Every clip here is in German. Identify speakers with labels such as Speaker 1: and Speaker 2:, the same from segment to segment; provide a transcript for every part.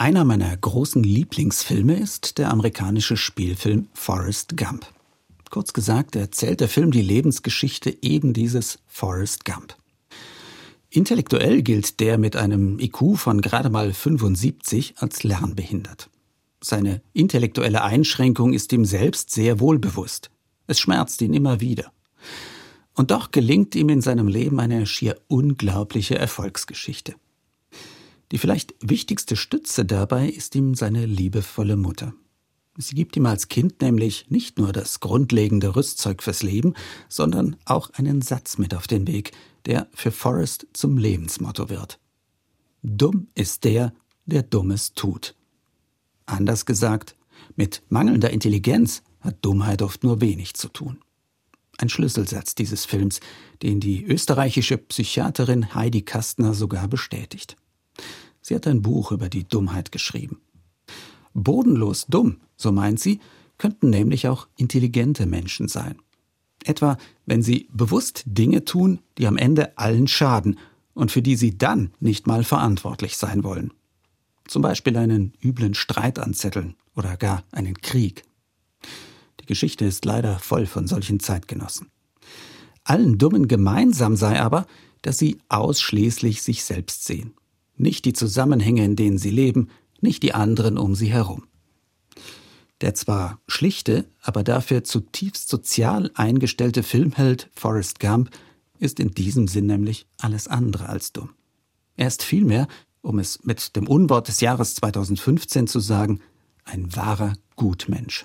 Speaker 1: Einer meiner großen Lieblingsfilme ist der amerikanische Spielfilm Forrest Gump. Kurz gesagt erzählt der Film die Lebensgeschichte eben dieses Forrest Gump. Intellektuell gilt der mit einem IQ von gerade mal 75 als lernbehindert. Seine intellektuelle Einschränkung ist ihm selbst sehr wohlbewusst. Es schmerzt ihn immer wieder. Und doch gelingt ihm in seinem Leben eine schier unglaubliche Erfolgsgeschichte. Die vielleicht wichtigste Stütze dabei ist ihm seine liebevolle Mutter. Sie gibt ihm als Kind nämlich nicht nur das grundlegende Rüstzeug fürs Leben, sondern auch einen Satz mit auf den Weg, der für Forrest zum Lebensmotto wird. Dumm ist der, der Dummes tut. Anders gesagt, mit mangelnder Intelligenz hat Dummheit oft nur wenig zu tun. Ein Schlüsselsatz dieses Films, den die österreichische Psychiaterin Heidi Kastner sogar bestätigt. Sie hat ein Buch über die Dummheit geschrieben. Bodenlos dumm, so meint sie, könnten nämlich auch intelligente Menschen sein. Etwa, wenn sie bewusst Dinge tun, die am Ende allen schaden und für die sie dann nicht mal verantwortlich sein wollen. Zum Beispiel einen üblen Streit anzetteln oder gar einen Krieg. Die Geschichte ist leider voll von solchen Zeitgenossen. Allen Dummen gemeinsam sei aber, dass sie ausschließlich sich selbst sehen. Nicht die Zusammenhänge, in denen sie leben, nicht die anderen um sie herum. Der zwar schlichte, aber dafür zutiefst sozial eingestellte Filmheld Forrest Gump ist in diesem Sinn nämlich alles andere als dumm. Er ist vielmehr, um es mit dem Unwort des Jahres 2015 zu sagen, ein wahrer Gutmensch.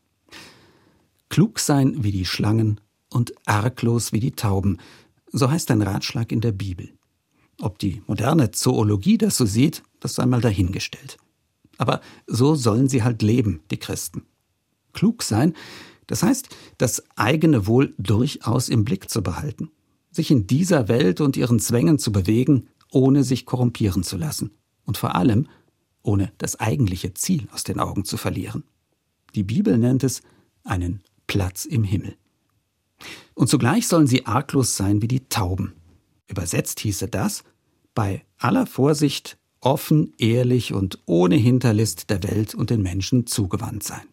Speaker 1: Klug sein wie die Schlangen und arglos wie die Tauben, so heißt ein Ratschlag in der Bibel. Ob die moderne Zoologie das so sieht, das sei mal dahingestellt. Aber so sollen sie halt leben, die Christen. Klug sein, das heißt, das eigene Wohl durchaus im Blick zu behalten, sich in dieser Welt und ihren Zwängen zu bewegen, ohne sich korrumpieren zu lassen und vor allem, ohne das eigentliche Ziel aus den Augen zu verlieren. Die Bibel nennt es einen Platz im Himmel. Und zugleich sollen sie arglos sein wie die Tauben. Übersetzt hieße das, bei aller Vorsicht offen, ehrlich und ohne Hinterlist der Welt und den Menschen zugewandt sein.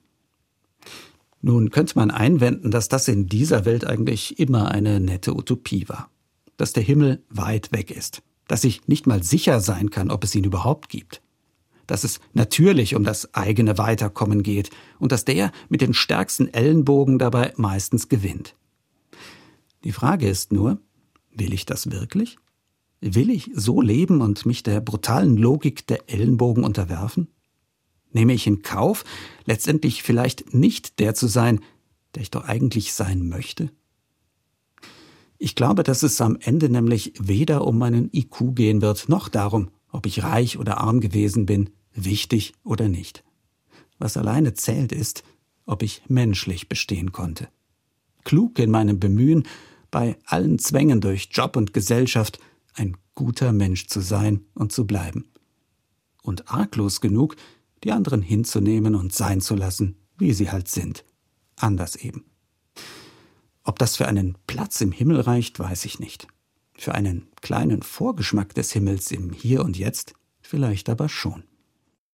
Speaker 1: Nun könnte man einwenden, dass das in dieser Welt eigentlich immer eine nette Utopie war. Dass der Himmel weit weg ist. Dass ich nicht mal sicher sein kann, ob es ihn überhaupt gibt. Dass es natürlich um das eigene Weiterkommen geht und dass der mit den stärksten Ellenbogen dabei meistens gewinnt. Die Frage ist nur, will ich das wirklich? Will ich so leben und mich der brutalen Logik der Ellenbogen unterwerfen? Nehme ich in Kauf, letztendlich vielleicht nicht der zu sein, der ich doch eigentlich sein möchte? Ich glaube, dass es am Ende nämlich weder um meinen IQ gehen wird, noch darum, ob ich reich oder arm gewesen bin, wichtig oder nicht. Was alleine zählt ist, ob ich menschlich bestehen konnte. Klug in meinem Bemühen, bei allen Zwängen durch Job und Gesellschaft ein guter Mensch zu sein und zu bleiben. Und arglos genug, die anderen hinzunehmen und sein zu lassen, wie sie halt sind. Anders eben. Ob das für einen Platz im Himmel reicht, weiß ich nicht. Für einen kleinen Vorgeschmack des Himmels im Hier und Jetzt vielleicht aber schon.